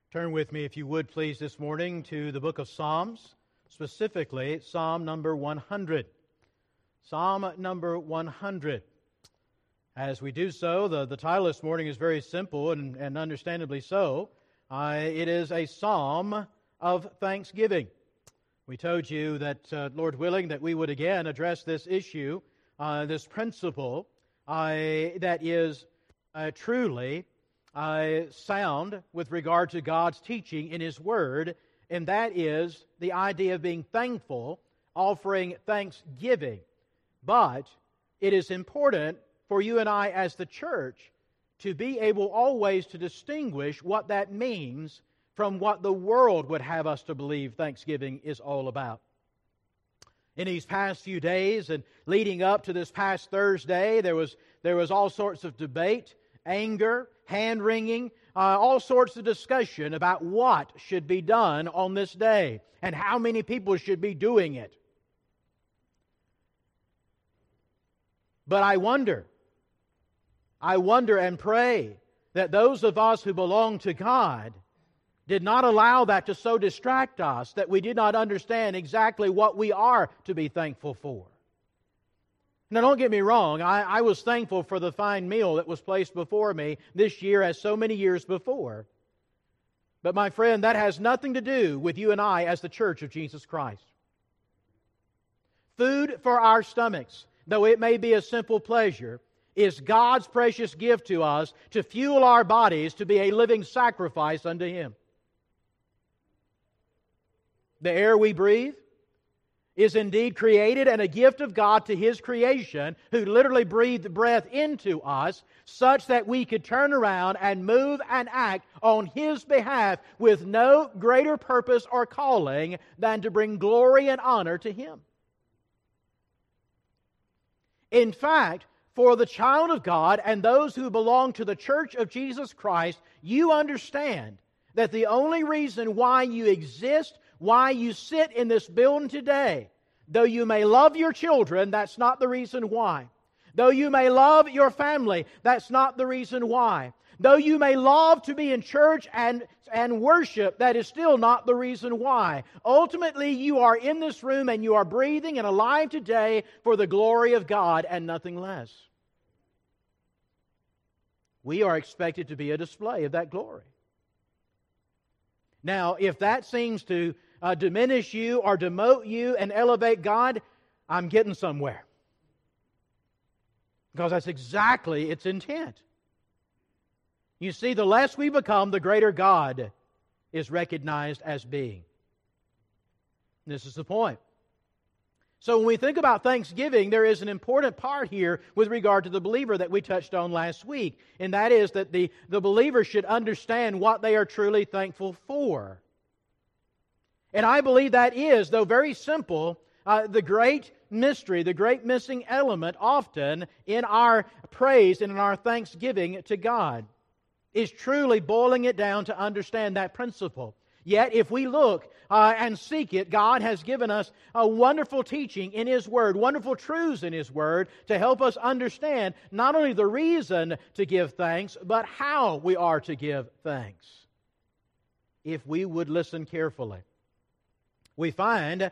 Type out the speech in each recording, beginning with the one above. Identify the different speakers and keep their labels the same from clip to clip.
Speaker 1: Turn with me, if you would please, this morning to the book of Psalms, specifically Psalm number 100. Psalm number 100. As we do so, the title this morning is very simple and understandably so. It is a psalm of thanksgiving. We told you that, Lord willing, that we would again address this issue, this principle that is truly sound with regard to God's teaching in His Word, and that is the idea of being thankful, offering thanksgiving. But it is important for you and I as the church to be able always to distinguish what that means from what the world would have us to believe thanksgiving is all about. In these past few days and leading up to this past Thursday, there was all sorts of debate, anger, hand-wringing, all sorts of discussion about what should be done on this day and how many people should be doing it. But I wonder and pray that those of us who belong to God did not allow that to so distract us that we did not understand exactly what we are to be thankful for. Now, don't get me wrong, I was thankful for the fine meal that was placed before me this year as so many years before. But my friend, that has nothing to do with you and I as the Church of Jesus Christ. Food for our stomachs, though it may be a simple pleasure, is God's precious gift to us to fuel our bodies to be a living sacrifice unto Him. The air we breathe is indeed created and a gift of God to His creation, who literally breathed breath into us such that we could turn around and move and act on His behalf with no greater purpose or calling than to bring glory and honor to Him. In fact, for the child of God and those who belong to the Church of Jesus Christ, you understand that the only reason why you exist, why you sit in this building today, though you may love your children, that's not the reason why. Though you may love your family, that's not the reason why. Though you may love to be in church and worship, that is still not the reason why. Ultimately, you are in this room and you are breathing and alive today for the glory of God and nothing less. We are expected to be a display of that glory. Now, if that seems to diminish you or demote you and elevate God, I'm getting somewhere. Because that's exactly its intent. You see, the less we become, the greater God is recognized as being. This is the point. So when we think about thanksgiving, there is an important part here with regard to the believer that we touched on last week, and that is that the believer should understand what they are truly thankful for. And I believe that is, though very simple, the great mystery, the great missing element often in our praise and in our thanksgiving to God, is truly boiling it down to understand that principle. Yet, if we look and seek it, God has given us a wonderful teaching in His Word, wonderful truths in His Word to help us understand not only the reason to give thanks, but how we are to give thanks, if we would listen carefully. We find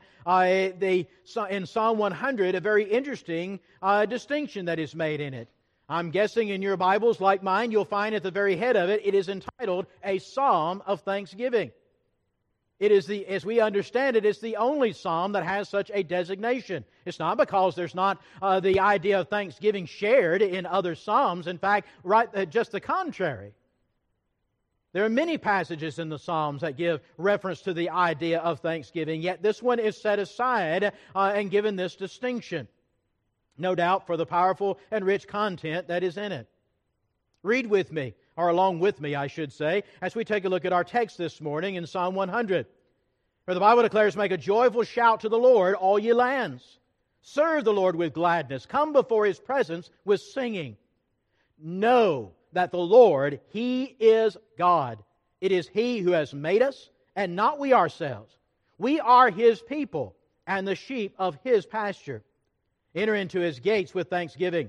Speaker 1: in Psalm 100 a very interesting distinction that is made in it. I'm guessing in your Bibles, like mine, you'll find at the very head of it, it is entitled A Psalm of Thanksgiving. It is as we understand it, it's the only psalm that has such a designation. It's not because there's not the idea of thanksgiving shared in other psalms. In fact, just the contrary. There are many passages in the Psalms that give reference to the idea of thanksgiving, yet this one is set aside and given this distinction. No doubt for the powerful and rich content that is in it. Read with me, or along with me, I should say, as we take a look at our text this morning in Psalm 100. Where the Bible declares, "Make a joyful shout to the Lord, all ye lands. Serve the Lord with gladness. Come before His presence with singing. Know that the Lord, He is God. It is He who has made us, and not we ourselves. We are His people, and the sheep of His pasture. Enter into His gates with thanksgiving,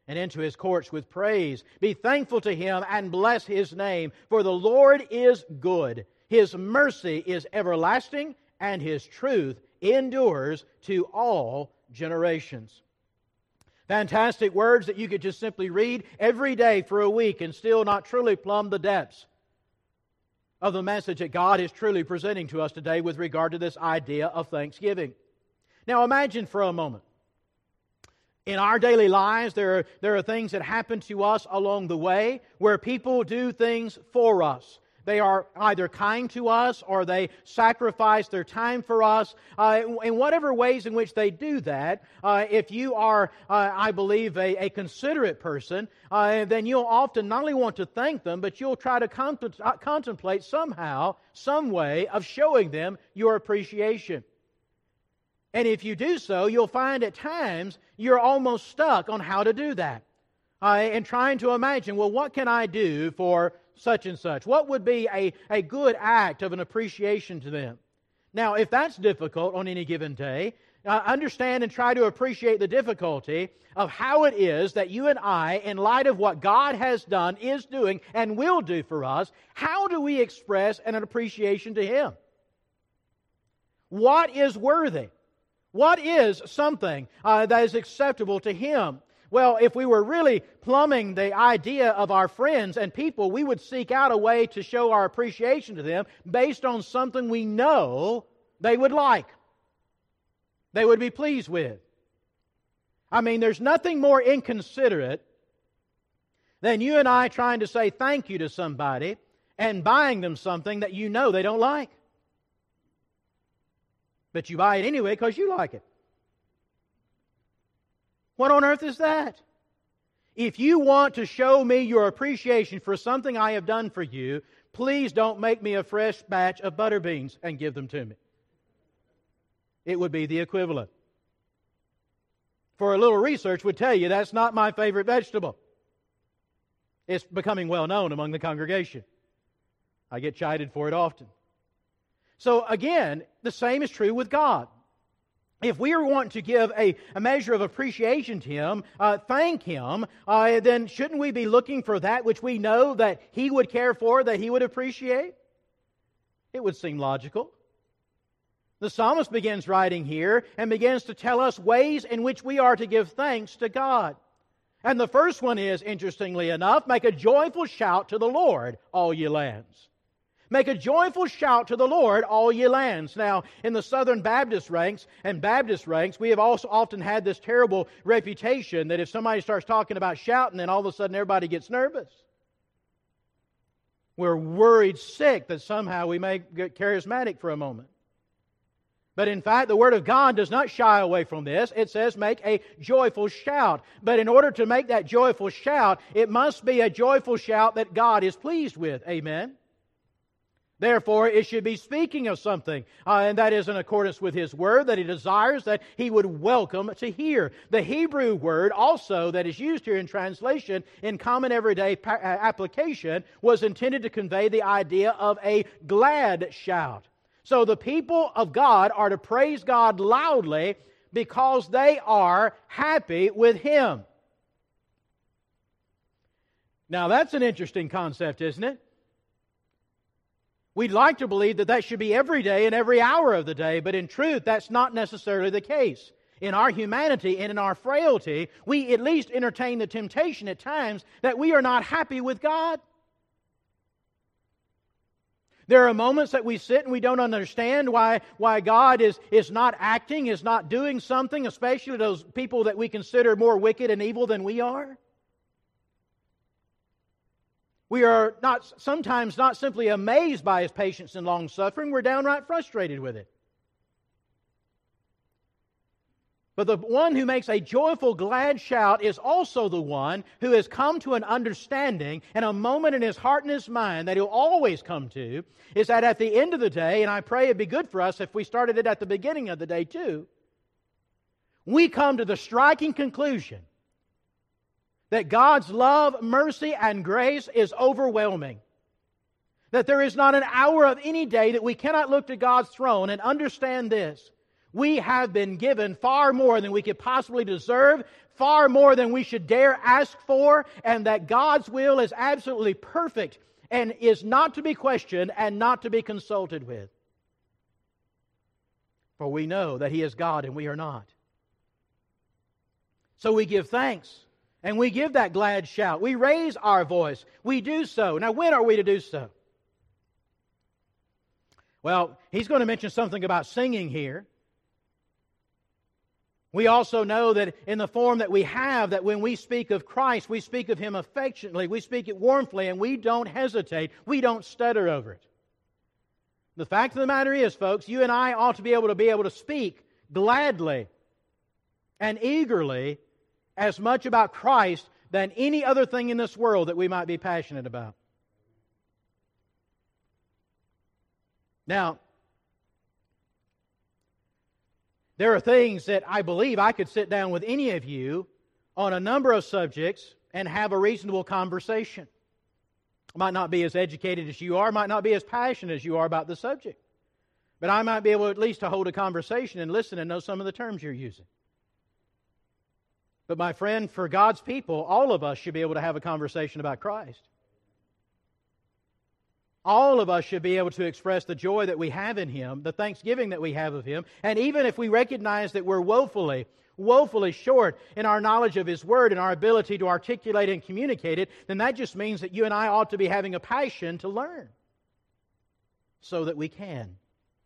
Speaker 1: and into His courts with praise. Be thankful to Him and bless His name, for the Lord is good. His mercy is everlasting, and His truth endures to all generations. Fantastic words that you could just simply read every day for a week and still not truly plumb the depths of the message that God is truly presenting to us today with regard to this idea of thanksgiving. Now imagine for a moment, in our daily lives, there are things that happen to us along the way where people do things for us. They are either kind to us or they sacrifice their time for us. In whatever ways in which they do that, if you are, I believe, a considerate person, then you'll often not only want to thank them, but you'll try to contemplate somehow, some way of showing them your appreciation. And if you do so, you'll find at times you're almost stuck on how to do that. And trying to imagine, well, what can I do for such and such? What would be a good act of an appreciation to them? Now, if that's difficult on any given day, understand and try to appreciate the difficulty of how it is that you and I, in light of what God has done, is doing, and will do for us, how do we express an appreciation to Him? What is worthy? What is something that is acceptable to Him? Well, if we were really plumbing the idea of our friends and people, we would seek out a way to show our appreciation to them based on something we know they would like, they would be pleased with. I mean, there's nothing more inconsiderate than you and I trying to say thank you to somebody and buying them something that you know they don't like. But you buy it anyway because you like it. What on earth is that? If you want to show me your appreciation for something I have done for you, please don't make me a fresh batch of butter beans and give them to me. It would be the equivalent. For a little research would tell you that's not my favorite vegetable. It's becoming well known among the congregation. I get chided for it often. So again, the same is true with God. If we are wanting to give a measure of appreciation to Him, thank Him, then shouldn't we be looking for that which we know that He would care for, that He would appreciate? It would seem logical. The psalmist begins writing here and begins to tell us ways in which we are to give thanks to God. And the first one is, interestingly enough, make a joyful shout to the Lord, all ye lands. Make a joyful shout to the Lord, all ye lands. Now, in the Southern Baptist ranks, we have also often had this terrible reputation that if somebody starts talking about shouting, then all of a sudden everybody gets nervous. We're worried sick that somehow we may get charismatic for a moment. But in fact, the Word of God does not shy away from this. It says make a joyful shout. But in order to make that joyful shout, it must be a joyful shout that God is pleased with. Amen? Therefore, it should be speaking of something, and that is in accordance with His Word, that He desires that He would welcome to hear. The Hebrew word also that is used here in translation, in common everyday application, was intended to convey the idea of a glad shout. So the people of God are to praise God loudly because they are happy with Him. Now that's an interesting concept, isn't it? We'd like to believe that that should be every day and every hour of the day, but in truth, that's not necessarily the case. In our humanity and in our frailty, we at least entertain the temptation at times that we are not happy with God. There are moments that we sit and we don't understand why God is not acting, is not doing something, especially those people that we consider more wicked and evil than we are. We are sometimes not simply amazed by His patience and long-suffering, we're downright frustrated with it. But the one who makes a joyful, glad shout is also the one who has come to an understanding and a moment in his heart and his mind that he'll always come to, is that at the end of the day, and I pray it'd be good for us if we started it at the beginning of the day too, we come to the striking conclusion that God's love, mercy, and grace is overwhelming. That there is not an hour of any day that we cannot look to God's throne and understand this. We have been given far more than we could possibly deserve, far more than we should dare ask for, and that God's will is absolutely perfect and is not to be questioned and not to be consulted with. For we know that He is God and we are not. So we give thanks and we give that glad shout. We raise our voice. We do so. Now, when are we to do so? Well, he's going to mention something about singing here. We also know that in the form that we have, that when we speak of Christ, we speak of Him affectionately, we speak it warmly, and we don't hesitate. We don't stutter over it. The fact of the matter is, folks, you and I ought to be able to speak gladly and eagerly as much about Christ than any other thing in this world that we might be passionate about. Now, there are things that I believe I could sit down with any of you on a number of subjects and have a reasonable conversation. I might not be as educated as you are, might not be as passionate as you are about the subject. But I might be able at least to hold a conversation and listen and know some of the terms you're using. But my friend, for God's people, all of us should be able to have a conversation about Christ. All of us should be able to express the joy that we have in Him, the thanksgiving that we have of Him, and even if we recognize that we're woefully short in our knowledge of His Word and our ability to articulate and communicate it, then that just means that you and I ought to be having a passion to learn so that we can.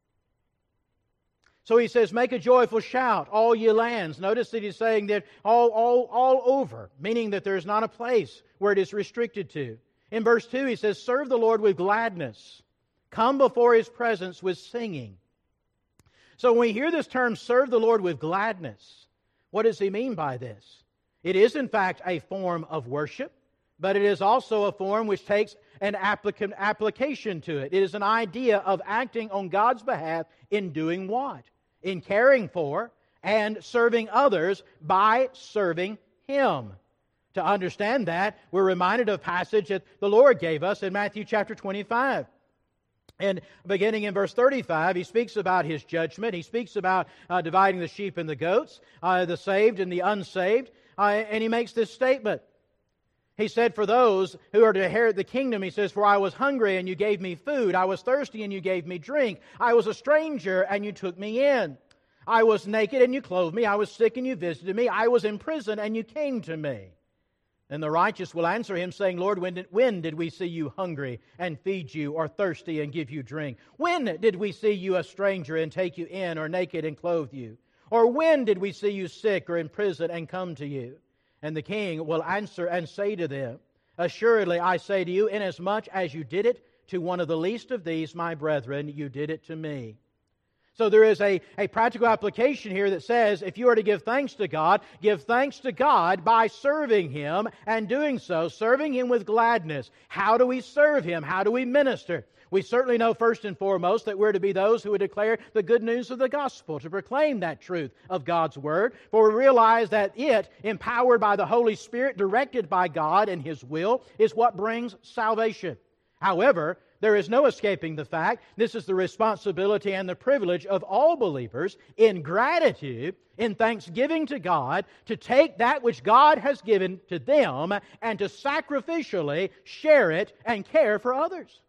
Speaker 1: So he says, make a joyful shout, all ye lands. Notice that he's saying that all over, meaning that there's not a place where it is restricted to. In verse 2, he says, serve the Lord with gladness. Come before His presence with singing. So when we hear this term, serve the Lord with gladness, what does he mean by this? It is, in fact, a form of worship, but it is also a form which takes an application to it. It is an idea of acting on God's behalf in doing what? In caring for and serving others by serving Him. To understand that, we're reminded of a passage that the Lord gave us in Matthew chapter 25. And beginning in verse 35, He speaks about His judgment. He speaks about dividing the sheep and the goats, the saved and the unsaved. And He makes this statement. He said, for those who are to inherit the kingdom, He says, for I was hungry and you gave me food. I was thirsty and you gave me drink. I was a stranger and you took me in. I was naked and you clothed me. I was sick and you visited me. I was in prison and you came to me. And the righteous will answer Him, saying, Lord, when did we see you hungry and feed you, or thirsty and give you drink? When did we see you a stranger and take you in, or naked and clothe you? Or when did we see you sick or in prison and come to you? And the king will answer and say to them, assuredly I say to you, inasmuch as you did it to one of the least of these, my brethren, you did it to me. So there is a practical application here that says if you are to give thanks to God by serving Him, and doing so, serving Him with gladness. How do we serve Him? How do we minister? We certainly know first and foremost that we're to be those who would declare the good news of the gospel, to proclaim that truth of God's Word. For we realize that it, empowered by the Holy Spirit, directed by God and His will, is what brings salvation. However, there is no escaping the fact this is the responsibility and the privilege of all believers in gratitude, in thanksgiving to God, to take that which God has given to them and to sacrificially share it and care for others.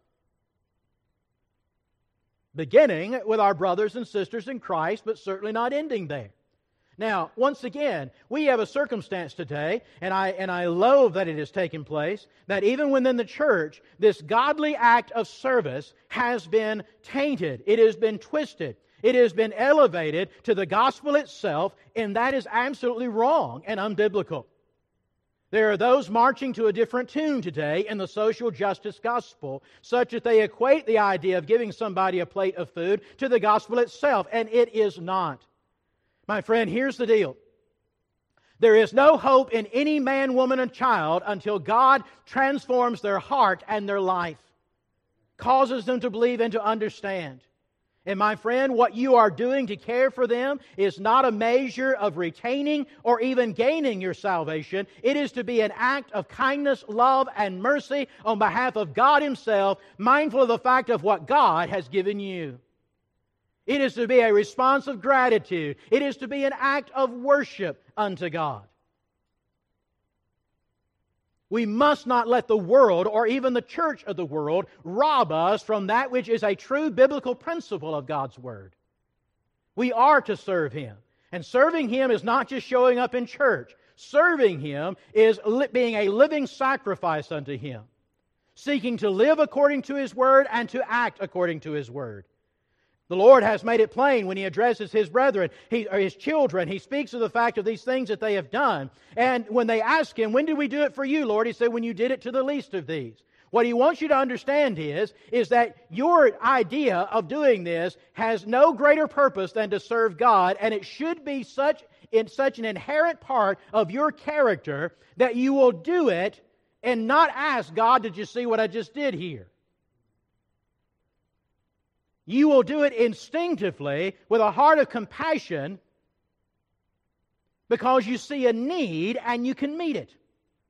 Speaker 1: Beginning with our brothers and sisters in Christ, but certainly not ending there. Now, once again, we have a circumstance today, and I loathe that it has taken place, that even within the church, this godly act of service has been tainted. It has been twisted. It has been elevated to the gospel itself, and that is absolutely wrong and unbiblical. There are those marching to a different tune today in the social justice gospel, such that they equate the idea of giving somebody a plate of food to the gospel itself, and it is not. My friend, here's the deal. There is no hope in any man, woman, and child until God transforms their heart and their life, causes them to believe and to understand. And my friend, what you are doing to care for them is not a measure of retaining or even gaining your salvation. It is to be an act of kindness, love, and mercy on behalf of God Himself, mindful of the fact of what God has given you. It is to be a response of gratitude. It is to be an act of worship unto God. We must not let the world, or even the church of the world, rob us from that which is a true biblical principle of God's Word. We are to serve Him. And serving Him is not just showing up in church. Serving Him is being a living sacrifice unto Him, seeking to live according to His Word and to act according to His Word. The Lord has made it plain when He addresses His brethren, or His children. He speaks of the fact of these things that they have done. And when they ask Him, when did we do it for you, Lord? He said, when you did it to the least of these. What He wants you to understand is that your idea of doing this has no greater purpose than to serve God, and it should be such an inherent part of your character that you will do it and not ask, God, did you see what I just did here? You will do it instinctively with a heart of compassion because you see a need and you can meet it.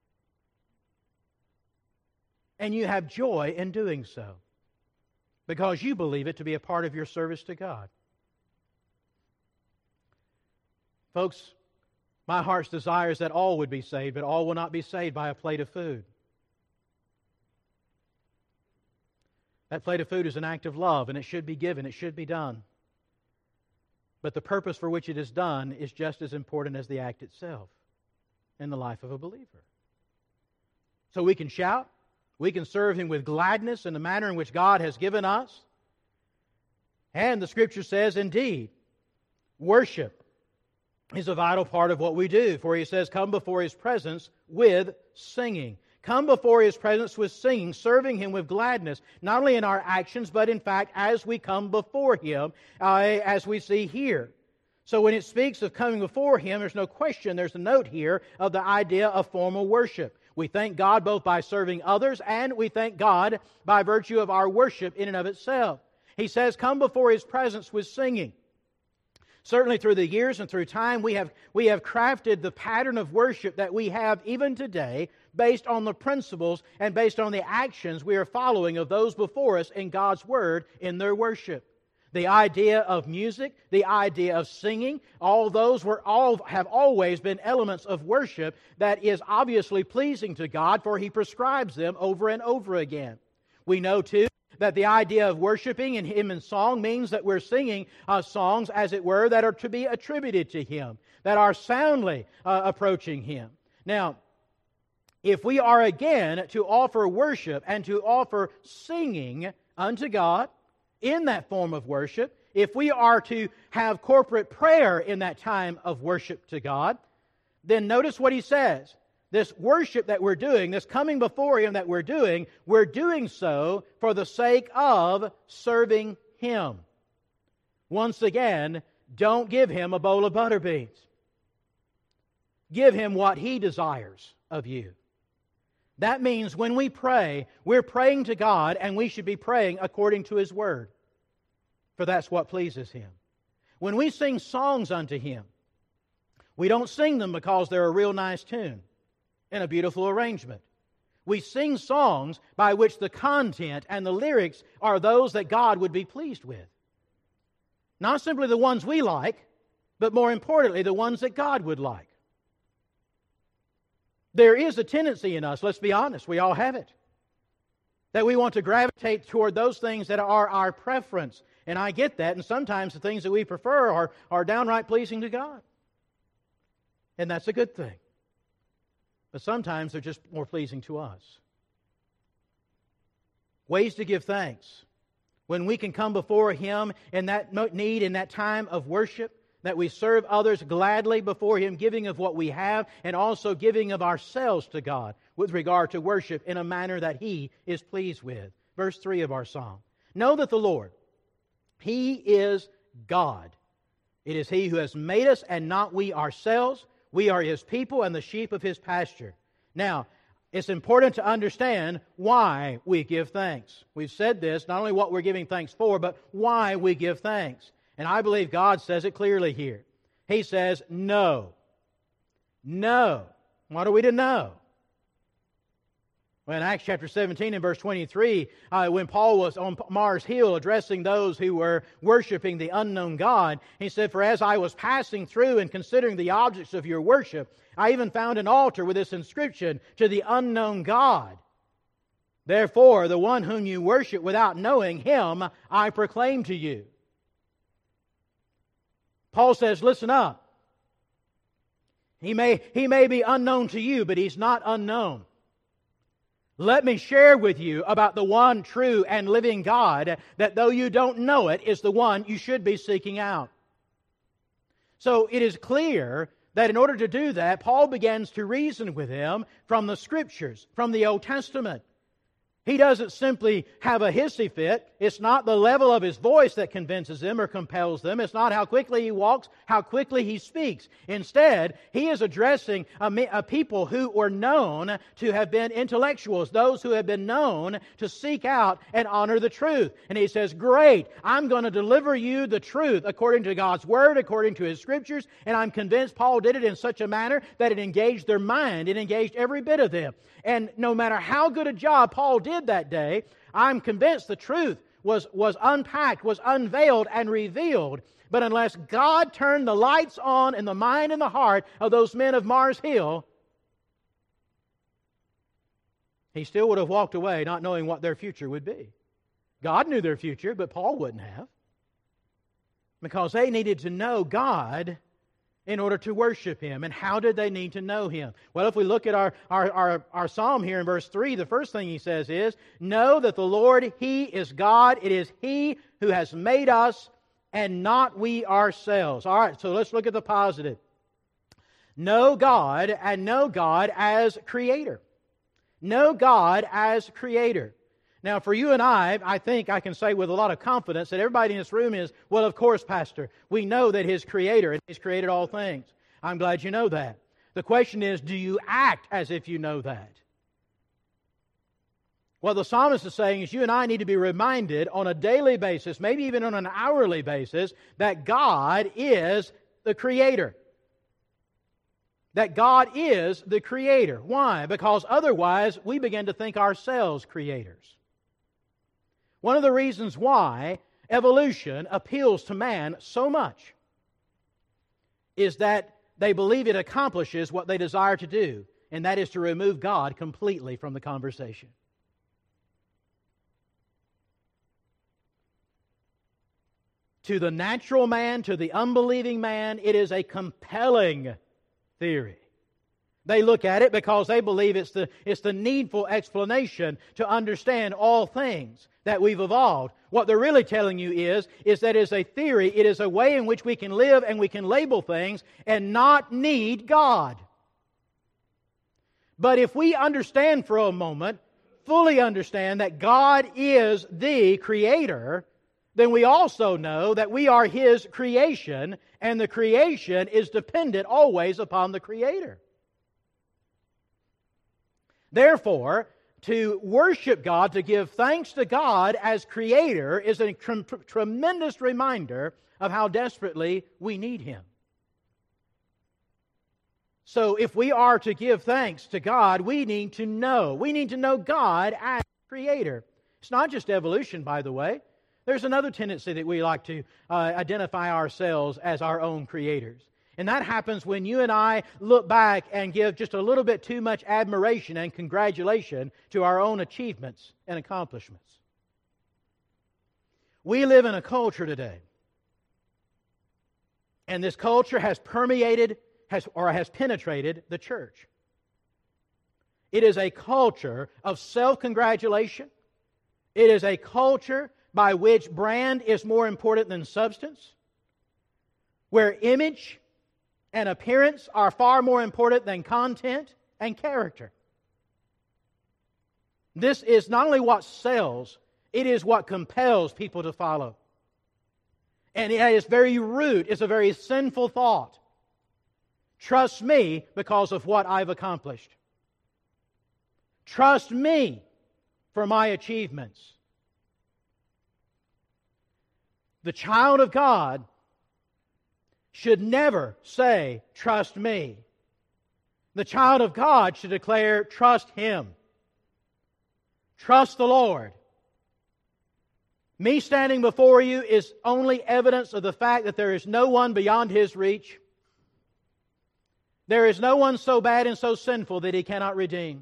Speaker 1: And you have joy in doing so because you believe it to be a part of your service to God. Folks, my heart's desire is that all would be saved, but all will not be saved by a plate of food. That plate of food is an act of love, and it should be given, it should be done. But the purpose for which it is done is just as important as the act itself in the life of a believer. So we can shout, we can serve Him with gladness in the manner in which God has given us. And the Scripture says, indeed, worship is a vital part of what we do. For He says, come before His presence with singing. Come before His presence with singing, serving Him with gladness, not only in our actions, but in fact as we come before Him, as we see here. So when it speaks of coming before Him, there's no question, there's a note here of the idea of formal worship. We thank God both by serving others, and we thank God by virtue of our worship in and of itself. He says, come before His presence with singing. Certainly through the years and through time, we have crafted the pattern of worship that we have even today based on the principles and based on the actions we are following of those before us in God's Word in their worship. The idea of music, the idea of singing, all those have always been elements of worship that is obviously pleasing to God, for He prescribes them over and over again. We know too that the idea of worshiping in Him in song means that we're singing songs, as it were, that are to be attributed to Him, that are soundly approaching Him. Now, if we are again to offer worship and to offer singing unto God in that form of worship, if we are to have corporate prayer in that time of worship to God, then notice what He says. This worship that we're doing, this coming before Him that we're doing so for the sake of serving Him. Once again, don't give Him a bowl of butter beans. Give Him what He desires of you. That means when we pray, we're praying to God, and we should be praying according to His Word, for that's what pleases Him. When we sing songs unto Him, we don't sing them because they're a real nice tune and a beautiful arrangement. We sing songs by which the content and the lyrics are those that God would be pleased with. Not simply the ones we like, but more importantly, the ones that God would like. There is a tendency in us, let's be honest, we all have it, that we want to gravitate toward those things that are our preference. And I get that, and sometimes the things that we prefer are downright pleasing to God. And that's a good thing. But sometimes they're just more pleasing to us. Ways to give thanks. When we can come before Him in that need, in that time of worship, that we serve others gladly before Him, giving of what we have, and also giving of ourselves to God with regard to worship in a manner that He is pleased with. Verse 3 of our psalm. Know that the Lord, He is God. It is He who has made us and not we ourselves. We are His people and the sheep of His pasture. Now, it's important to understand why we give thanks. We've said this, not only what we're giving thanks for, but why we give thanks. And I believe God says it clearly here. He says, know. Know. What are we to know? Well, in Acts chapter 17 and verse 23, when Paul was on Mars Hill addressing those who were worshiping the unknown God, he said, "For as I was passing through and considering the objects of your worship, I even found an altar with this inscription, 'To the unknown God.' Therefore, the one whom you worship without knowing, Him I proclaim to you." Paul says, listen up. He may be unknown to you, but He's not unknown. Let me share with you about the one true and living God that, though you don't know it, is the one you should be seeking out. So it is clear that in order to do that, Paul begins to reason with him from the Scriptures, from the Old Testament. He doesn't simply have a hissy fit. It's not the level of his voice that convinces them or compels them. It's not how quickly he walks, how quickly he speaks. Instead, he is addressing a people who were known to have been intellectuals, those who have been known to seek out and honor the truth. And he says, great, I'm going to deliver you the truth according to God's Word, according to His Scriptures, and I'm convinced Paul did it in such a manner that it engaged their mind. It engaged every bit of them. And no matter how good a job Paul did that day, I'm convinced the truth was unpacked, was unveiled and revealed. But unless God turned the lights on in the mind and the heart of those men of Mars Hill, he still would have walked away not knowing what their future would be. God knew their future, but Paul wouldn't have. Because they needed to know God in order to worship Him. And how did they need to know Him? Well, if we look at our psalm here in verse 3, the first thing he says is, know that the Lord, He is God. It is He who has made us and not we ourselves. All right, so let's look at the positive. Know God and know God as Creator. Know God as Creator. Now, for you and I think I can say with a lot of confidence that everybody in this room is, well, of course, Pastor, we know that His Creator and He's created all things. I'm glad you know that. The question is, do you act as if you know that? What the psalmist is saying is you and I need to be reminded on a daily basis, maybe even on an hourly basis, that God is the Creator. That God is the Creator. Why? Because otherwise we begin to think ourselves creators. One of the reasons why evolution appeals to man so much is that they believe it accomplishes what they desire to do, and that is to remove God completely from the conversation. To the natural man, to the unbelieving man, it is a compelling theory. They look at it because they believe it's the needful explanation to understand all things that we've evolved. What they're really telling you is that it's a theory, it is a way in which we can live and we can label things and not need God. But if we understand for a moment, fully understand that God is the Creator, then we also know that we are His creation, and the creation is dependent always upon the Creator. Therefore, to worship God, to give thanks to God as Creator, is a tremendous reminder of how desperately we need Him. So if we are to give thanks to God, we need to know. We need to know God as Creator. It's not just evolution, by the way. There's another tendency that we like to identify ourselves as our own creators. And that happens when you and I look back and give just a little bit too much admiration and congratulation to our own achievements and accomplishments. We live in a culture today, and this culture has permeated, has penetrated the church. It is a culture of self-congratulation. It is a culture by which brand is more important than substance, where image and appearance are far more important than content and character. This is not only what sells, it is what compels people to follow. And at its very root is a very sinful thought. Trust me because of what I've accomplished. Trust me for my achievements. The child of God should never say, trust me. The child of God should declare, trust Him. Trust the Lord. Me standing before you is only evidence of the fact that there is no one beyond His reach. There is no one so bad and so sinful that He cannot redeem.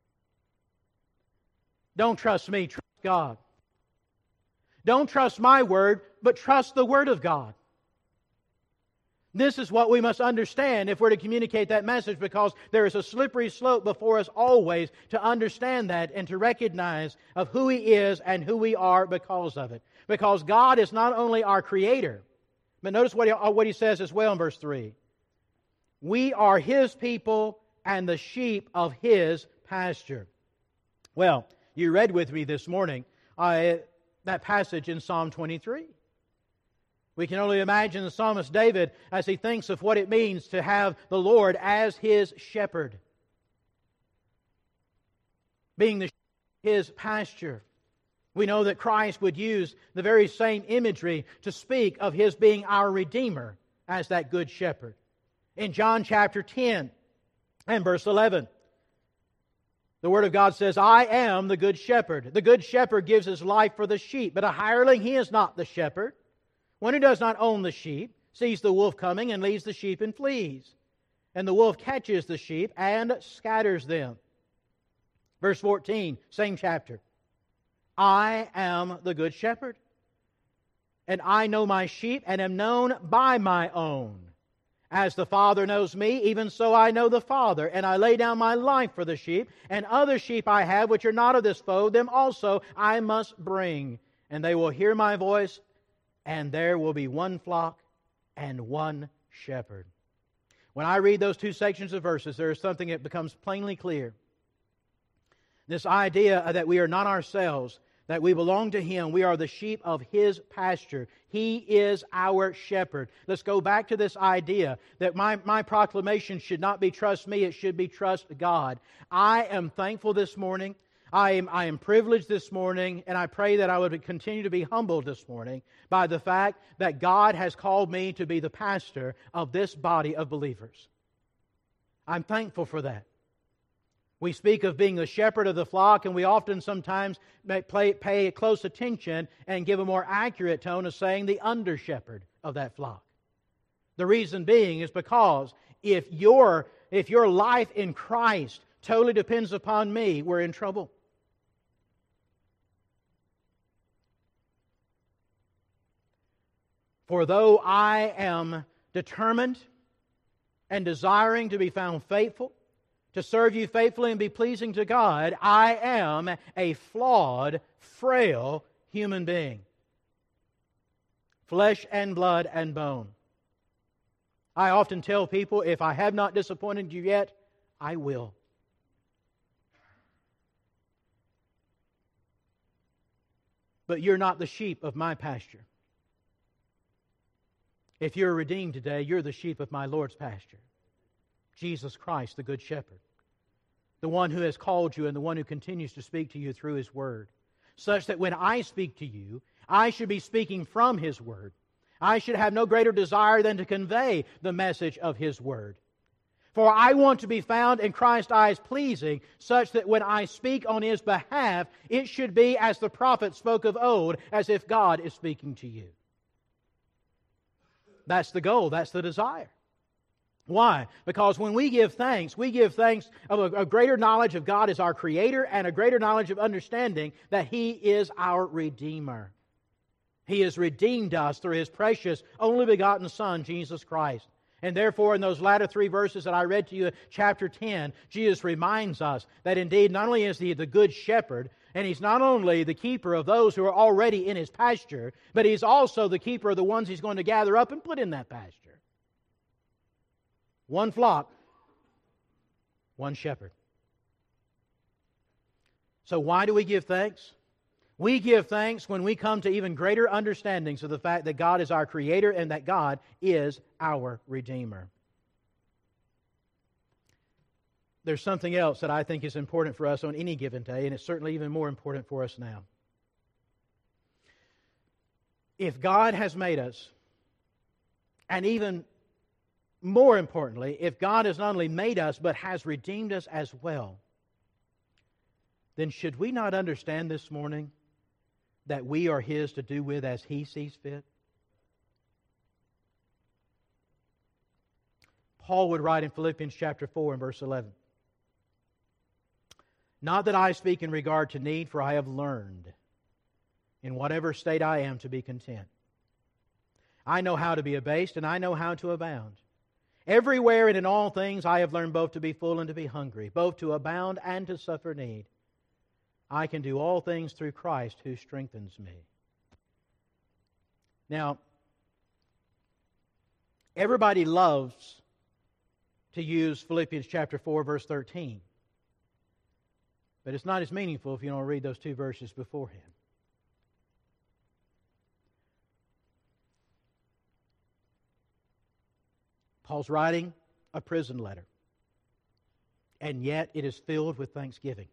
Speaker 1: Don't trust me, trust God. Don't trust my word, but trust the Word of God. This is what we must understand if we're to communicate that message, because there is a slippery slope before us always to understand that and to recognize of who He is and who we are because of it. Because God is not only our Creator, but notice what He says as well in verse 3. We are His people and the sheep of His pasture. Well, you read with me this morning that passage in Psalm 23. We can only imagine the psalmist David as he thinks of what it means to have the Lord as his shepherd, being His pasture. We know that Christ would use the very same imagery to speak of His being our Redeemer as that good shepherd. In John chapter 10 and verse 11, the Word of God says, I am the good shepherd. The good shepherd gives his life for the sheep, but a hireling, he is not the shepherd. One who does not own the sheep sees the wolf coming and leaves the sheep and flees. And the wolf catches the sheep and scatters them. Verse 14, same chapter. I am the good shepherd, and I know my sheep and am known by my own. As the Father knows me, even so I know the Father, and I lay down my life for the sheep, and other sheep I have which are not of this fold, them also I must bring, and they will hear my voice, and there will be one flock and one shepherd. When I read those two sections of verses, there is something that becomes plainly clear. This idea that we are not ourselves, that we belong to Him, we are the sheep of His pasture. He is our shepherd. Let's go back to this idea that my proclamation should not be trust me, it should be trust God. I am thankful this morning. I am privileged this morning, and I pray that I would continue to be humbled this morning by the fact that God has called me to be the pastor of this body of believers. I'm thankful for that. We speak of being the shepherd of the flock, and we often sometimes pay close attention and give a more accurate tone of saying the under-shepherd of that flock. The reason being is because if your life in Christ totally depends upon me, we're in trouble. For though I am determined and desiring to be found faithful, to serve you faithfully and be pleasing to God, I am a flawed, frail human being. Flesh and blood and bone. I often tell people, if I have not disappointed you yet, I will. But you're not the sheep of my pasture. If you're redeemed today, you're the sheep of my Lord's pasture. Jesus Christ, the Good Shepherd. The one who has called you and the one who continues to speak to you through His Word. Such that when I speak to you, I should be speaking from His Word. I should have no greater desire than to convey the message of His Word. For I want to be found in Christ's eyes pleasing, such that when I speak on His behalf, it should be as the prophet spoke of old, as if God is speaking to you. That's the goal. That's the desire. Why? Because when we give thanks of a greater knowledge of God as our Creator and a greater knowledge of understanding that He is our Redeemer. He has redeemed us through His precious, only begotten Son, Jesus Christ. And therefore, in those latter three verses that I read to you, chapter 10, Jesus reminds us that indeed not only is He the Good Shepherd, and He's not only the keeper of those who are already in His pasture, but He's also the keeper of the ones He's going to gather up and put in that pasture. One flock, one shepherd. So why do we give thanks? We give thanks when we come to even greater understandings of the fact that God is our Creator and that God is our Redeemer. There's something else that I think is important for us on any given day, and it's certainly even more important for us now. If God has made us, and even more importantly, if God has not only made us, but has redeemed us as well, then should we not understand this morning that we are His to do with as He sees fit? Paul would write in Philippians chapter 4 and verse 11, "Not that I speak in regard to need, for I have learned, in whatever state I am, to be content. I know how to be abased, and I know how to abound. Everywhere and in all things I have learned both to be full and to be hungry, both to abound and to suffer need. I can do all things through Christ who strengthens me." Now, everybody loves to use Philippians chapter 4, verse 13. But it's not as meaningful if you don't read those two verses beforehand. Paul's writing a prison letter, and yet it is filled with thanksgiving.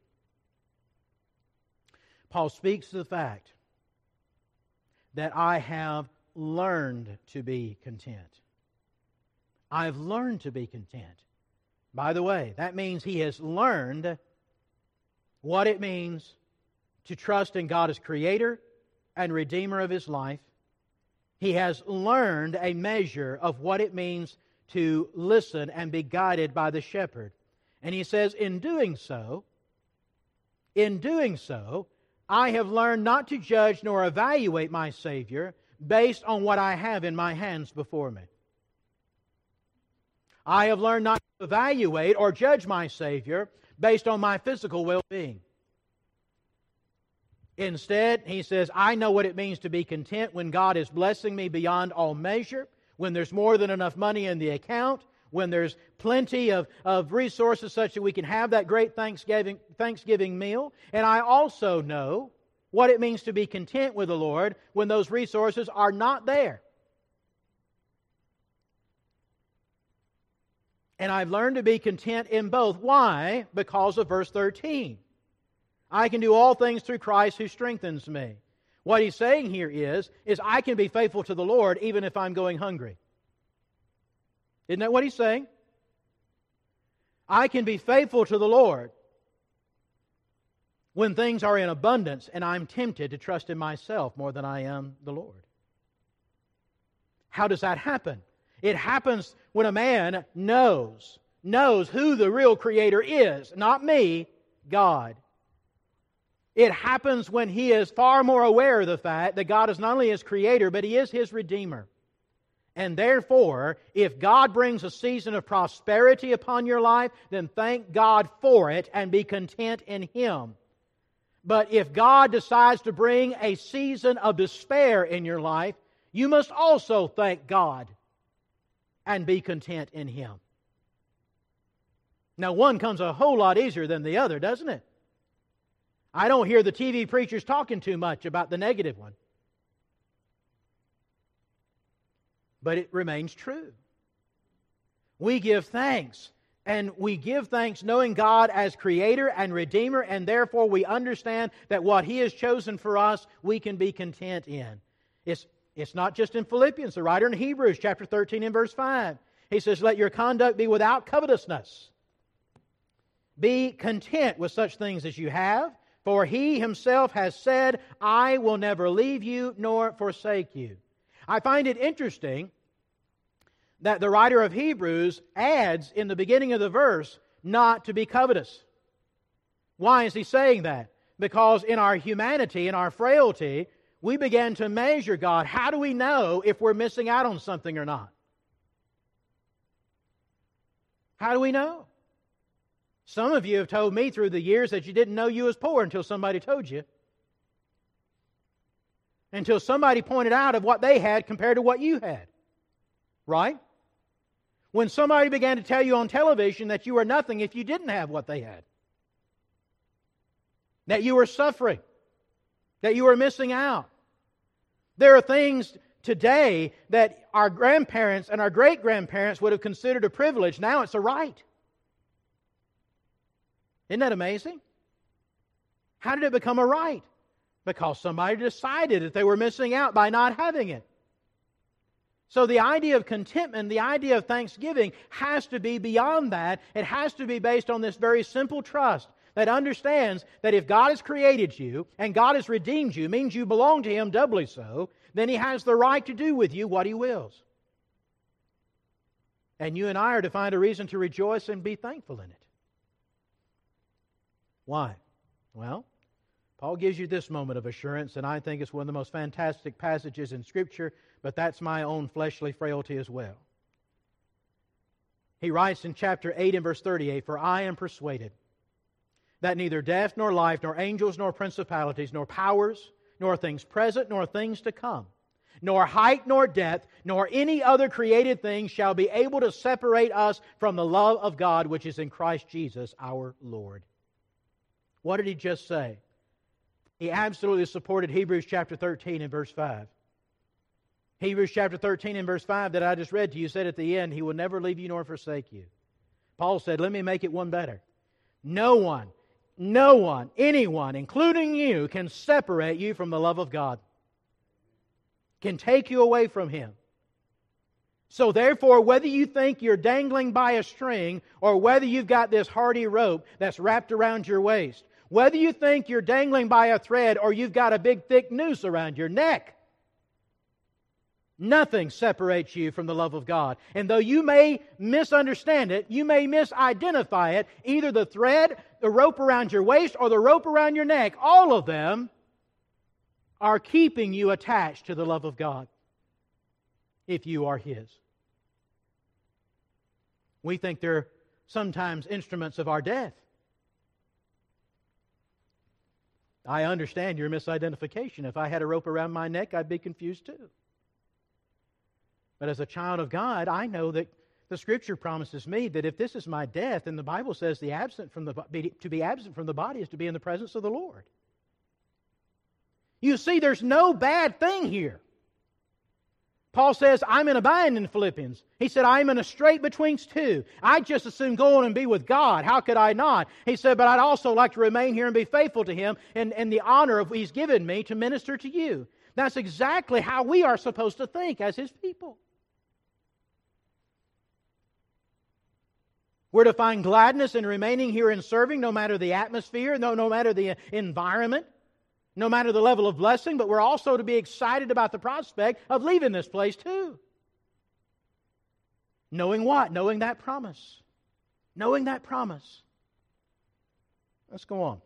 Speaker 1: Paul speaks to the fact that I have learned to be content. I've learned to be content. By the way, that means he has learned what it means to trust in God as Creator and Redeemer of his life. He has learned a measure of what it means to listen and be guided by the shepherd. And he says, in doing so, I have learned not to judge nor evaluate my Savior based on what I have in my hands before me. I have learned not to evaluate or judge my Savior based on my physical well-being. Instead, he says, I know what it means to be content when God is blessing me beyond all measure, when there's more than enough money in the account, when there's plenty of resources such that we can have that great Thanksgiving meal. And I also know what it means to be content with the Lord when those resources are not there. And I've learned to be content in both. Why? Because of verse 13. I can do all things through Christ who strengthens me. What he's saying here is I can be faithful to the Lord even if I'm going hungry. Isn't that what he's saying? I can be faithful to the Lord when things are in abundance and I'm tempted to trust in myself more than I am the Lord. How does that happen? It happens when a man knows who the real Creator is. Not me, God. It happens when he is far more aware of the fact that God is not only his Creator, but He is his Redeemer. And therefore, if God brings a season of prosperity upon your life, then thank God for it and be content in Him. But if God decides to bring a season of despair in your life, you must also thank God and be content in Him. Now, one comes a whole lot easier than the other, doesn't it? I don't hear the TV preachers talking too much about the negative one. But it remains true. We give thanks, and we give thanks knowing God as Creator and Redeemer, and therefore we understand that what He has chosen for us, we can be content in. It's not just in Philippians. The writer in Hebrews chapter 13 and verse 5, he says, let your conduct be without covetousness. Be content with such things as you have, for He Himself has said, I will never leave you nor forsake you. I find it interesting that the writer of Hebrews adds in the beginning of the verse, not to be covetous. Why is he saying that? Because in our humanity, in our frailty, we began to measure God. How do we know if we're missing out on something or not? How do we know? Some of you have told me through the years that you didn't know you was poor until somebody told you. Until somebody pointed out of what they had compared to what you had. Right? When somebody began to tell you on television that you were nothing if you didn't have what they had. That you were suffering. That you were missing out. There are things today that our grandparents and our great-grandparents would have considered a privilege. Now it's a right. Isn't that amazing? How did it become a right? Because somebody decided that they were missing out by not having it. So the idea of contentment, the idea of thanksgiving has to be beyond that. It has to be based on this very simple trust that understands that if God has created you and God has redeemed you, means you belong to Him doubly so, then He has the right to do with you what He wills. And you and I are to find a reason to rejoice and be thankful in it. Why? Well, Paul gives you this moment of assurance, and I think it's one of the most fantastic passages in Scripture, but that's my own fleshly frailty as well. He writes in chapter 8 and verse 38, "For I am persuaded that neither death nor life, nor angels, nor principalities, nor powers, nor things present, nor things to come, nor height, nor depth, nor any other created thing shall be able to separate us from the love of God which is in Christ Jesus our Lord." What did he just say? He absolutely supported Hebrews chapter 13 and verse 5. Hebrews chapter 13 and verse 5 that I just read to you said at the end, He will never leave you nor forsake you. Paul said, let me make it one better. No one, anyone, including you, can separate you from the love of God. Can take you away from Him. So therefore, whether you think you're dangling by a string or whether you've got this hardy rope that's wrapped around your waist, whether you think you're dangling by a thread or you've got a big thick noose around your neck, nothing separates you from the love of God. And though you may misunderstand it, you may misidentify it, either the thread, the rope around your waist, or the rope around your neck, all of them are keeping you attached to the love of God if you are His. We think they're sometimes instruments of our death. I understand your misidentification. If I had a rope around my neck, I'd be confused too. But as a child of God, I know that the Scripture promises me that if this is my death, and the Bible says to be absent from the body is to be in the presence of the Lord. You see, there's no bad thing here. Paul says, I'm in a bind in Philippians. He said, I'm in a strait betwixt two. I'd just as soon go on and be with God. How could I not? He said, but I'd also like to remain here and be faithful to Him and the honor of He's given me to minister to you. That's exactly how we are supposed to think as His people. We're to find gladness in remaining here and serving, no matter the atmosphere, no matter the environment, no matter the level of blessing, but we're also to be excited about the prospect of leaving this place too. Knowing what? Knowing that promise. Knowing that promise. Let's go on.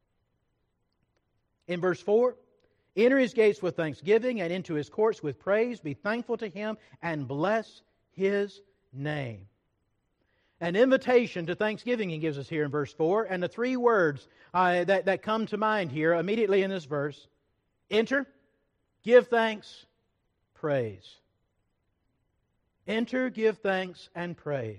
Speaker 1: In verse 4, enter His gates with thanksgiving and into His courts with praise. Be thankful to Him and bless His name. An invitation to thanksgiving He gives us here in verse 4. And the three words that come to mind here immediately in this verse: enter, give thanks, praise. Enter, give thanks, and praise.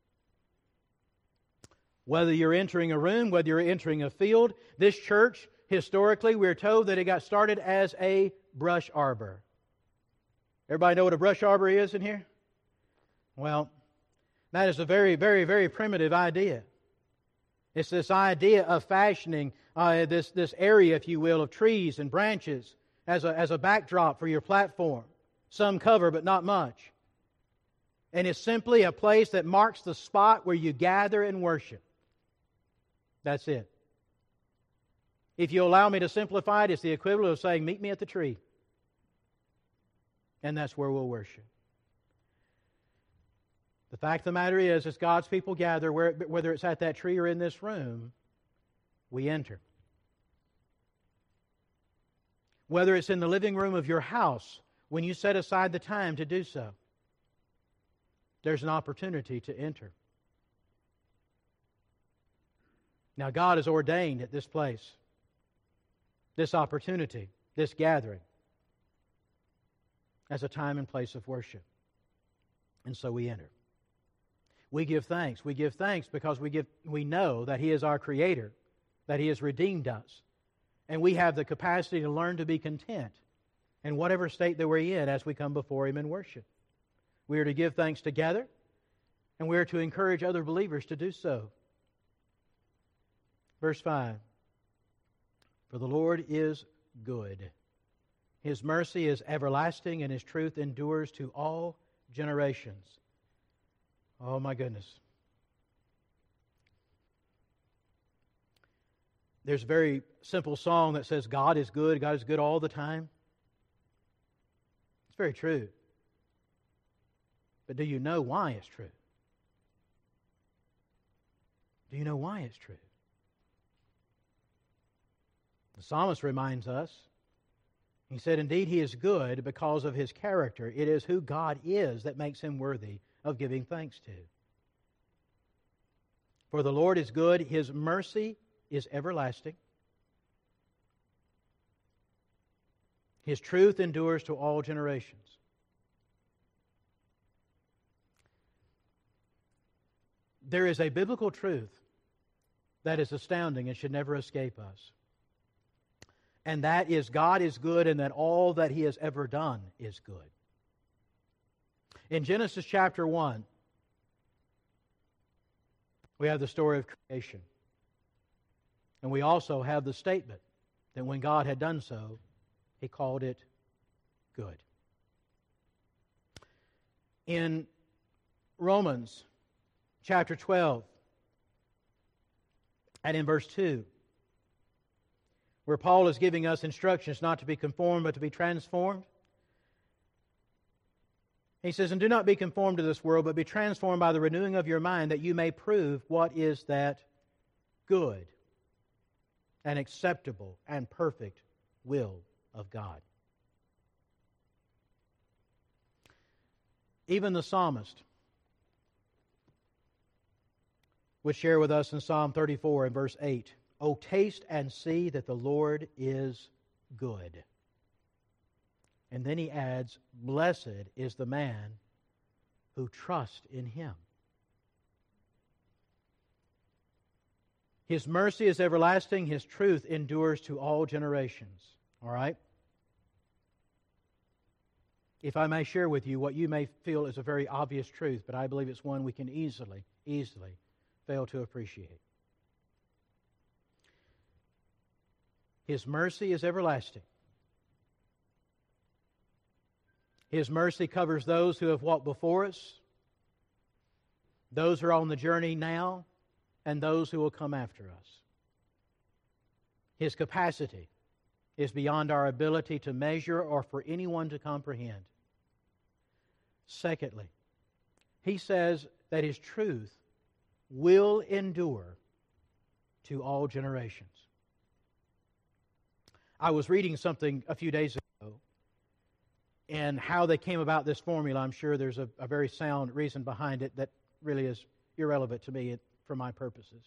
Speaker 1: Whether you're entering a room, whether you're entering a field, this church, historically, we're told that it got started as a brush arbor. Everybody know what a brush arbor is in here? Well, that is a very, very, very primitive idea. It's this idea of fashioning this area, if you will, of trees and branches as a backdrop for your platform. Some cover, but not much. And it's simply a place that marks the spot where you gather and worship. That's it. If you allow me to simplify it, it's the equivalent of saying, meet me at the tree. And that's where we'll worship. The fact of the matter is, as God's people gather, whether it's at that tree or in this room, we enter. Whether it's in the living room of your house, when you set aside the time to do so, there's an opportunity to enter. Now, God has ordained at this place this opportunity, this gathering, as a time and place of worship. And so we enter. We give thanks. We give thanks because we know that He is our Creator, that He has redeemed us. And we have the capacity to learn to be content in whatever state that we're in as we come before Him in worship. We are to give thanks together, and we are to encourage other believers to do so. Verse 5, for the Lord is good. His mercy is everlasting, and His truth endures to all generations. Oh my goodness. There's a very simple song that says, God is good all the time. It's very true. But do you know why it's true? Do you know why it's true? The psalmist reminds us, he said, indeed, He is good because of His character. It is who God is that makes Him worthy of giving thanks to. For the Lord is good, His mercy is everlasting. His truth endures to all generations. There is a biblical truth that is astounding and should never escape us. And that is, God is good and that all that He has ever done is good. In Genesis chapter 1, we have the story of creation. And we also have the statement that when God had done so, He called it good. In Romans chapter 12, and in verse 2, where Paul is giving us instructions not to be conformed but to be transformed, he says, and do not be conformed to this world, but be transformed by the renewing of your mind, that you may prove what is that good and acceptable and perfect will of God. Even the psalmist would share with us in Psalm 34 and verse 8, O taste and see that the Lord is good. And then he adds, blessed is the man who trusts in Him. His mercy is everlasting. His truth endures to all generations. All right? If I may share with you what you may feel is a very obvious truth, but I believe it's one we can easily fail to appreciate. His mercy is everlasting. His mercy covers those who have walked before us, those who are on the journey now, and those who will come after us. His capacity is beyond our ability to measure or for anyone to comprehend. Secondly, He says that His truth will endure to all generations. I was reading something a few days ago, and how they came about this formula. I'm sure there's a very sound reason behind it that really is irrelevant to me for my purposes.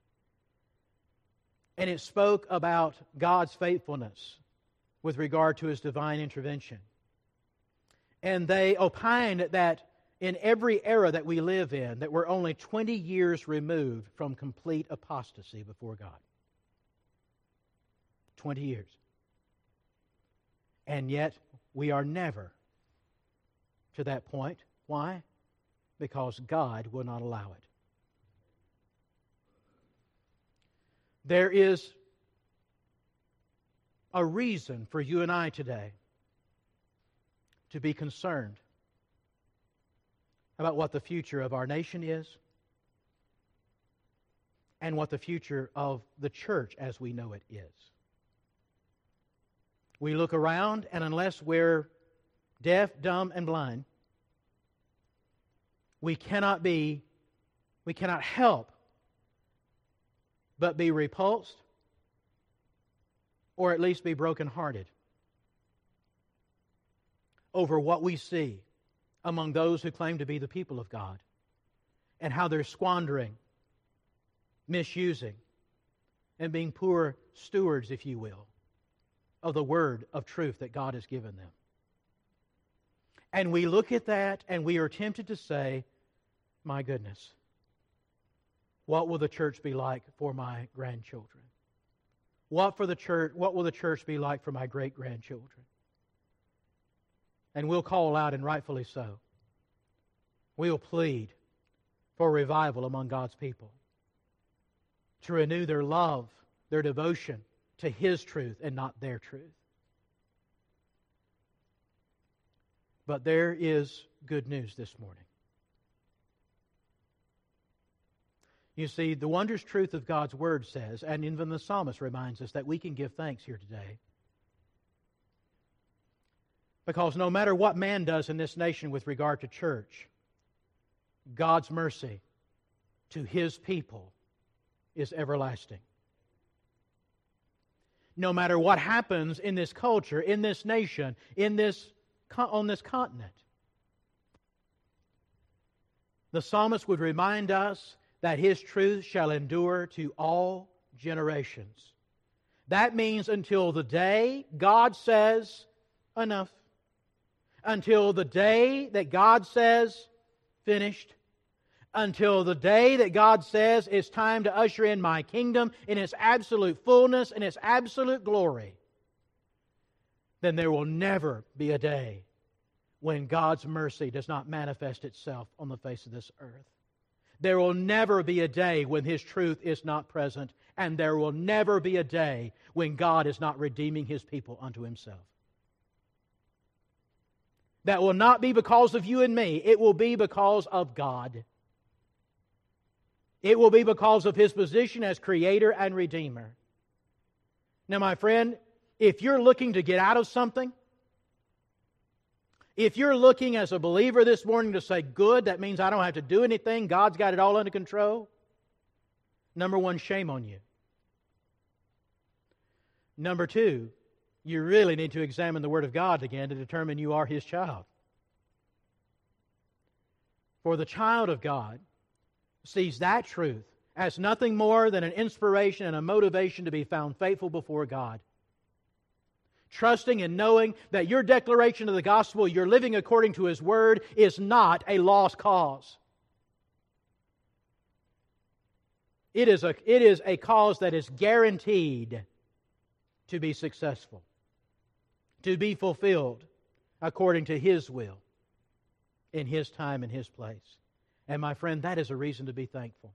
Speaker 1: And it spoke about God's faithfulness with regard to His divine intervention. And they opined that in every era that we live in, that we're only 20 years removed from complete apostasy before God. 20 years. And yet, we are never to that point. Why? Because God will not allow it. There is a reason for you and I today to be concerned about what the future of our nation is and what the future of the church as we know it is. We look around, and unless we're deaf, dumb, and blind, we cannot help but be repulsed, or at least be brokenhearted over what we see among those who claim to be the people of God, and how they're squandering, misusing, and being poor stewards, if you will, of the word of truth that God has given them. And we look at that and we are tempted to say, my goodness, what will the church be like for my grandchildren? What will the church be like for my great-grandchildren? And we'll call out, and rightfully so. We'll plead for revival among God's people, to renew their love, their devotion to His truth and not their truth. But there is good news this morning. You see, the wondrous truth of God's Word says, and even the psalmist reminds us, that we can give thanks here today. Because no matter what man does in this nation with regard to church, God's mercy to His people is everlasting. No matter what happens in this culture, in this nation, on this continent, the psalmist would remind us that His truth shall endure to all generations. That means until the day God says, enough. Until the day that God says, finished. Until the day that God says, it's time to usher in my kingdom in its absolute fullness and its absolute glory. Then there will never be a day when God's mercy does not manifest itself on the face of this earth. There will never be a day when His truth is not present, and there will never be a day when God is not redeeming His people unto Himself. That will not be because of you and me. It will be because of God. It will be because of His position as Creator and Redeemer. Now, my friend, if you're looking to get out of something, if you're looking as a believer this morning to say, good, that means I don't have to do anything, God's got it all under control, number one, shame on you. Number two, you really need to examine the Word of God again to determine you are His child. For the child of God sees that truth as nothing more than an inspiration and a motivation to be found faithful before God. Trusting and knowing that your declaration of the gospel, you're living according to His Word, is not a lost cause. It is a cause that is guaranteed to be successful, to be fulfilled according to His will, in His time and His place. And my friend, that is a reason to be thankful.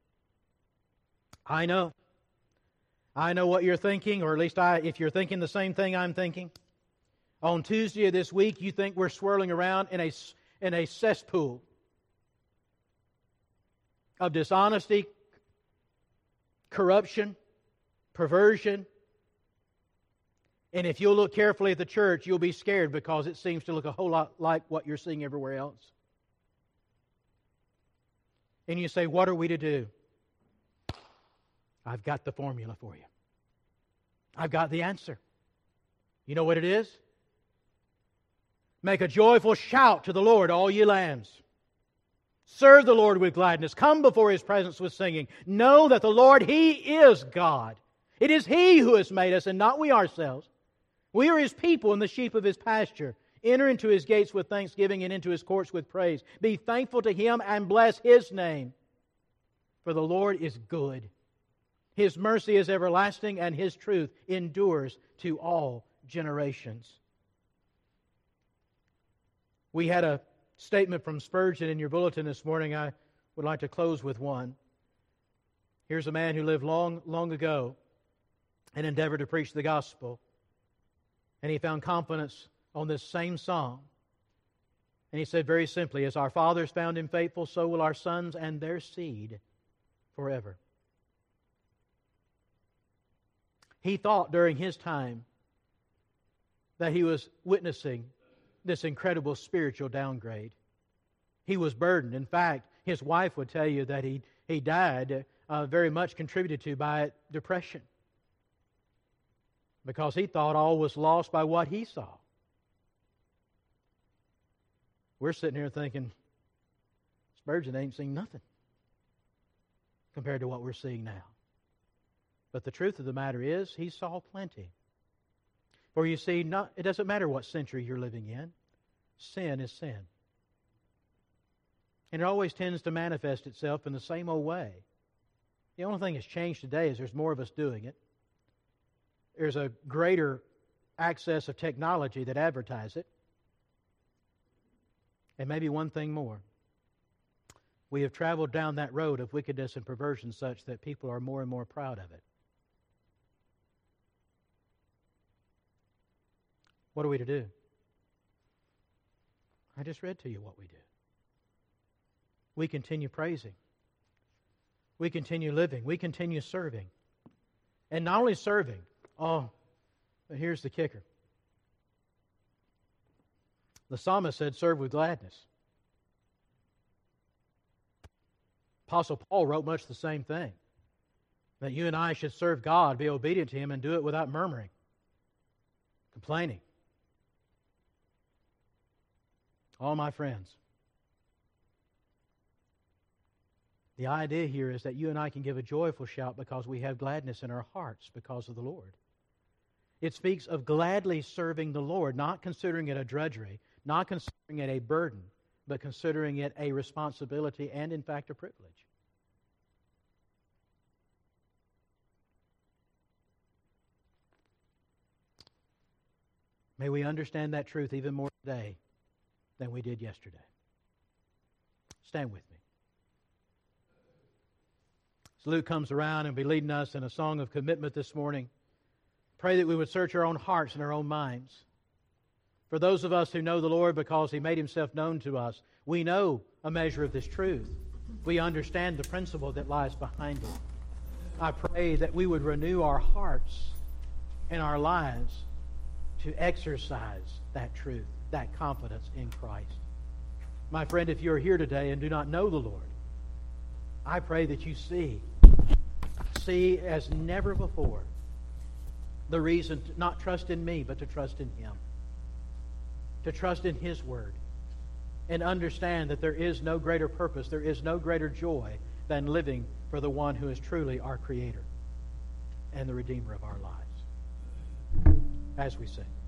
Speaker 1: I know what you're thinking, or at least if you're thinking the same thing I'm thinking. On Tuesday of this week, you think we're swirling around in a cesspool of dishonesty, corruption, perversion. And if you'll look carefully at the church, you'll be scared because it seems to look a whole lot like what you're seeing everywhere else. And you say, what are we to do? I've got the formula for you. I've got the answer. You know what it is? Make a joyful shout to the Lord, all ye lands. Serve the Lord with gladness. Come before His presence with singing. Know that the Lord, He is God. It is He who has made us and not we ourselves. We are His people and the sheep of His pasture. Enter into His gates with thanksgiving and into His courts with praise. Be thankful to Him and bless His name. For the Lord is good. His mercy is everlasting and His truth endures to all generations. We had a statement from Spurgeon in your bulletin this morning. I would like to close with one. Here's a man who lived long, long ago and endeavored to preach the gospel. And he found confidence on this same song. And he said very simply, as our fathers found Him faithful, so will our sons and their seed forever. He thought during his time that he was witnessing this incredible spiritual downgrade. He was burdened. In fact, his wife would tell you that he died very much contributed to by depression, because he thought all was lost by what he saw. We're sitting here thinking, Spurgeon ain't seen nothing compared to what we're seeing now. But the truth of the matter is, he saw plenty. For you see, it doesn't matter what century you're living in. Sin is sin. And it always tends to manifest itself in the same old way. The only thing that's changed today is there's more of us doing it. There's a greater access of technology that advertise it. And maybe one thing more. We have traveled down that road of wickedness and perversion such that people are more and more proud of it. What are we to do? I just read to you what we do. We continue praising. we continue living, we continue serving. And not only serving, but here's the kicker. The psalmist said, serve with gladness. Apostle Paul wrote much the same thing. That you and I should serve God, be obedient to Him, and do it without murmuring, complaining. All my friends, the idea here is that you and I can give a joyful shout because we have gladness in our hearts because of the Lord. It speaks of gladly serving the Lord, not considering it a drudgery, not considering it a burden, but considering it a responsibility and, in fact, a privilege. May we understand that truth even more today than we did yesterday. Stand with me. As Luke comes around and be leading us in a song of commitment this morning, pray that we would search our own hearts and our own minds. For those of us who know the Lord because He made Himself known to us, we know a measure of this truth. We understand the principle that lies behind it. I pray that we would renew our hearts and our lives to exercise that truth, that confidence in Christ. My friend, if you are here today and do not know the Lord, I pray that you see as never before the reason to not trust in me, but to trust in Him. To trust in His Word. And understand that there is no greater purpose, there is no greater joy than living for the one who is truly our Creator and the Redeemer of our lives. As we sing.